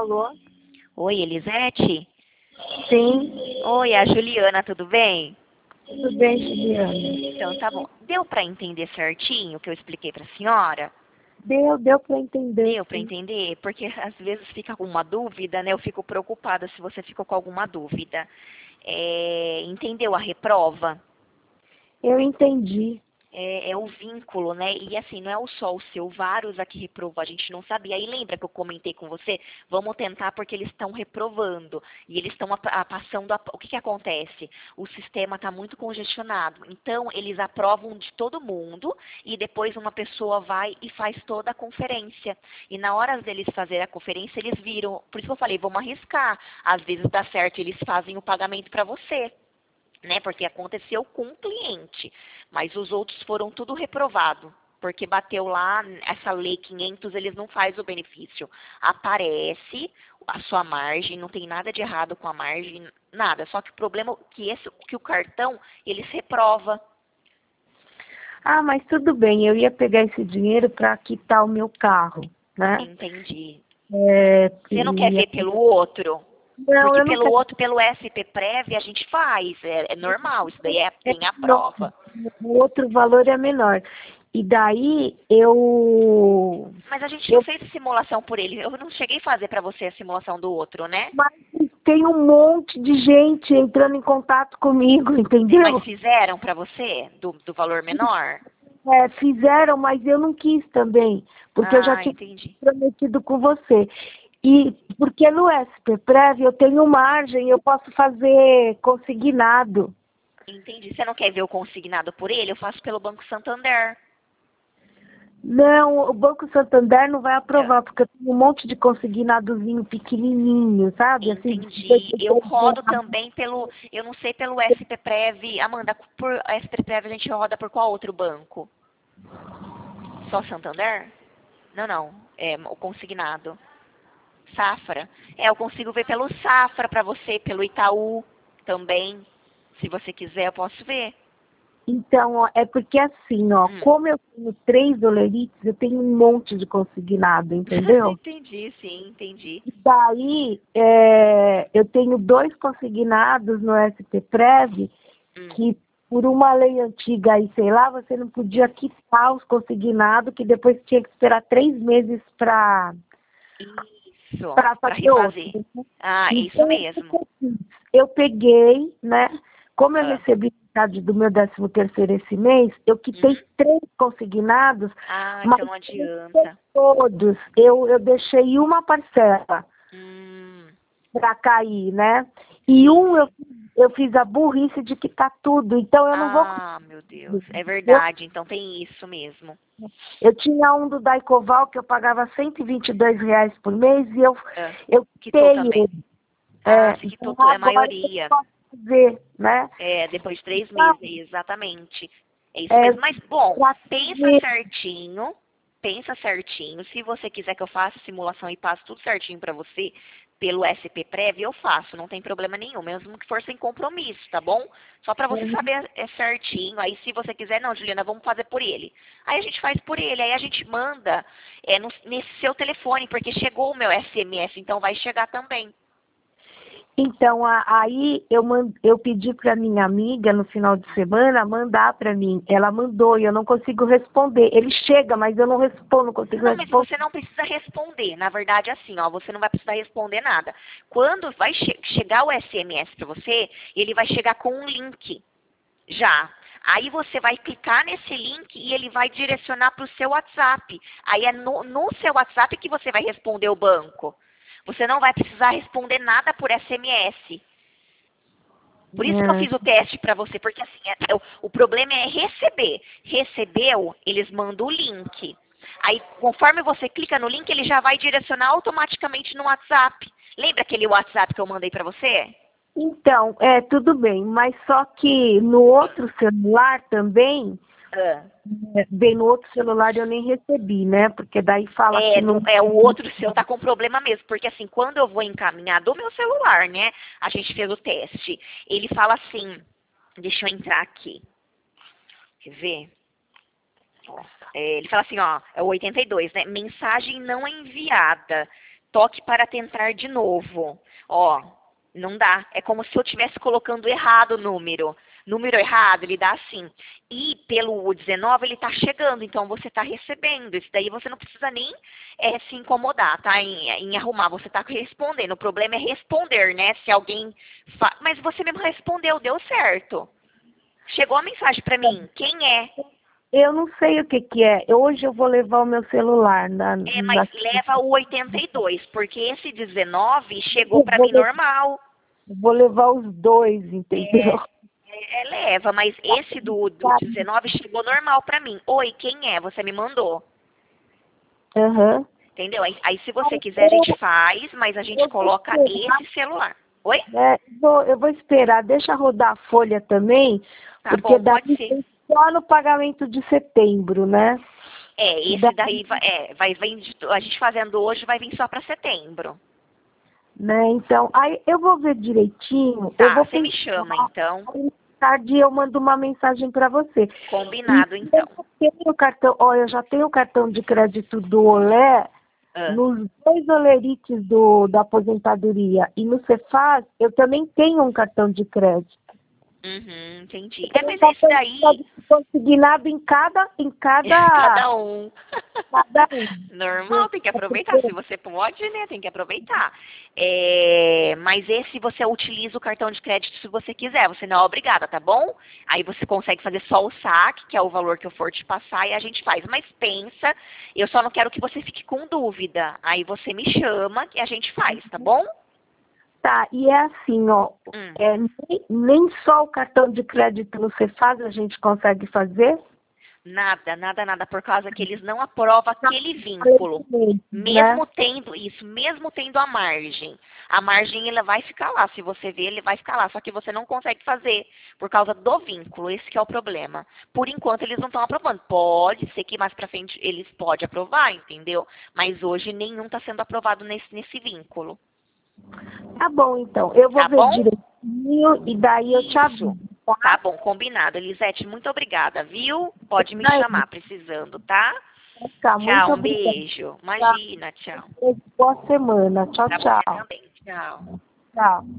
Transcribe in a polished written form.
Alô? Oi, Elisete? Sim, Oi, é a Juliana, tudo bem? tudo bem, Juliana? Então, tá bom. Deu para entender certinho o que eu expliquei para a senhora? Deu para entender, Deu para sim. entender? Porque às vezes fica com uma dúvida, né? Eu fico preocupada se você ficou com alguma dúvida. Entendeu a reprova? Eu entendi. É o vínculo, né? E assim, não é só o seu, vários aqui reprovou, a gente não sabia. Aí lembra que eu comentei com você? Vamos tentar porque eles estão reprovando. E eles estão passando. O que acontece? O sistema está muito congestionado. Então, eles aprovam de todo mundo e depois uma pessoa vai e faz toda a conferência. E na hora deles fazer a conferência, eles viram. Por isso que eu falei, vamos arriscar. Às vezes dá certo, eles fazem o pagamento para você, né? Porque aconteceu com um cliente, mas os outros foram tudo reprovado, porque bateu lá essa lei 500, eles não faz o benefício. Aparece a sua margem, não tem nada de errado com a margem, nada. Só que o problema é que o cartão, eles reprova. Ah, mas tudo bem, eu ia pegar esse dinheiro para quitar o meu carro, né? Entendi. É, Você não quer ver pelo outro? Não, Porque eu não pelo quero. outro, pelo SP Prev, a gente faz, é normal, isso daí É tem a menor, prova. o outro valor é menor. E daí Mas a gente não eu fez simulação por ele. Eu não cheguei a fazer para você a simulação do outro, né? mas tem um monte de gente entrando em contato comigo, Mas entendeu? fizeram para você do valor menor? É, fizeram, mas eu não quis também, porque eu já Ah, tinha entendi. prometido com você. E porque no SPPrev eu tenho margem, eu posso fazer consignado. Entendi. Você não quer ver o consignado por ele? Eu faço pelo Banco Santander. Não, o Banco Santander não vai É, aprovar, porque eu tenho um monte de consignadozinho pequenininho, sabe? Assim, entendi. Eu rodo também pelo, eu não sei pelo SP Prev. Amanda, por SP Prev a gente roda por qual outro banco? Só Santander? Não, não. É o consignado. Safra. Eu consigo ver pelo Safra para você, pelo Itaú também. Se você quiser, eu posso ver. Então, ó, é porque assim, ó, Hum. como eu tenho 3 dolerites, eu tenho um monte de consignado, entendeu? Entendi, sim, entendi. Daí, eu tenho 2 consignados no SPPrev Hum. que, por uma lei antiga aí, sei lá, você não podia quitar os consignados, que depois tinha que esperar 3 meses para Isso, para fazer outro. refazer. Ah, é isso Então, o que mesmo. eu fiz? Eu peguei, né? Como eu Ah. recebi metade do meu 13º esse mês, eu quitei Uhum. 3 consignados, Ah, mas então não não quitei adianta. todos. Eu deixei uma parcela Hum, para cair, né? E sim, um sim. eu fiz a burrice de quitar tudo, então eu não vou Ah, meu Deus. conseguir. É Eu, verdade, então tem isso mesmo. eu tinha um do Daicoval que eu pagava R$ 122 por mês e Ah, eu quitou quitei também. ele. Ah, você quitou Então é a agora eu maioria. posso fazer, né? É, depois de 3 meses, Então, exatamente. É isso é, mesmo. Mas, bom, pra pensa fazer, certinho. Pensa certinho. Se você quiser que eu faça a simulação e passe tudo certinho para você pelo SP Prev, eu faço, não tem problema nenhum, mesmo que for sem compromisso, tá bom? Só para você saber certinho. Aí, se você quiser, não, Juliana, vamos fazer por ele. Aí a gente faz por ele, aí a gente manda nesse seu telefone, porque chegou o meu SMS, então vai chegar também. então, aí eu pedi para minha amiga no final de semana mandar para mim. Ela mandou e eu não consigo responder. Ele chega, mas eu não respondo, não consigo Não, mas responder. você não precisa responder. Na verdade, assim, ó, você não vai precisar responder nada. Quando vai chegar o SMS para você, ele vai chegar com um link já. Aí você vai clicar nesse link e ele vai direcionar para o seu WhatsApp. Aí é no seu WhatsApp que você vai responder o banco. Você não vai precisar responder nada por SMS. Por isso que eu É. fiz o teste para você, porque assim, o problema é receber. Recebeu, eles mandam o link. Aí, conforme você clica no link, ele já vai direcionar automaticamente no WhatsApp. Lembra aquele WhatsApp que eu mandei para você? Então, tudo bem, mas só que no outro celular também, Ah. bem no outro celular eu nem recebi, né? Porque daí fala que não. O outro seu tá com problema mesmo, porque assim, quando eu vou encaminhar do meu celular, né? A gente fez o teste. Ele fala assim, deixa eu entrar aqui. Quer ver? Ele fala assim, ó, é o 82, né? Mensagem não enviada. toque para tentar de novo. Ó, não dá. É como se eu estivesse colocando errado o número. Número errado, ele dá assim. E pelo 19, ele está chegando, então você está recebendo. Isso daí você não precisa nem se incomodar, tá? Em arrumar, você está respondendo. O problema é responder, né? Se alguém... Mas você mesmo respondeu, deu certo. Chegou a mensagem para mim. Quem é? Eu não sei o que que é. Hoje eu vou levar o meu celular Mas leva o 82, porque esse 19 chegou para mim normal. Vou levar os dois, entendeu? Leva, mas esse do 19 chegou normal pra mim. Oi, quem é? Você me mandou. Uhum. Entendeu? Aí se você quiser a gente faz, mas a gente coloca esse celular. Oi? Eu vou esperar, deixa rodar a folha também, Tá porque bom, pode ser. tem só no pagamento de setembro, né? Esse daí vai vir, a gente fazendo hoje vai vir só pra setembro. Né? Então, aí eu vou ver direitinho. Tá, eu vou você me chama então. tarde eu mando uma mensagem para você. Combinado, então. Eu já tenho o cartão de crédito do Olé, nos 2 olerites da aposentadoria. E no Cefaz, eu também tenho um cartão de crédito. Entendi. Mas esse daí... Consignado em cada... Cada um. Cada um. Normal, tem que aproveitar. Se você pode, né? Tem que aproveitar. Mas esse você utiliza o cartão de crédito se você quiser. Você não é obrigada, tá bom? Aí você consegue fazer só o saque, que é o valor que eu for te passar, e a gente faz. Mas pensa, eu só não quero que você fique com dúvida. Aí você me chama e a gente faz, tá bom? Tá, e é assim, ó, nem só o cartão de crédito no Cefaz a gente consegue fazer? Nada, por causa que eles não aprovam aquele vínculo. Mesmo tendo isso, mesmo tendo a margem. A margem, ela vai ficar lá, se você ver, ele vai ficar lá. Só que você não consegue fazer por causa do vínculo, esse que é o problema. Por enquanto, eles não estão aprovando. Pode ser que mais pra frente eles podem aprovar, entendeu? Mas hoje nenhum está sendo aprovado nesse vínculo. Tá bom, então. Eu vou ver direitinho e daí eu te aviso. Tá bom, combinado. Elisete, muito obrigada, viu? Pode me chamar precisando, tá? Tá, tchau, beijo. Imagina, tchau. Boa semana. Tchau, Pra tchau. você também. Tchau. Tchau.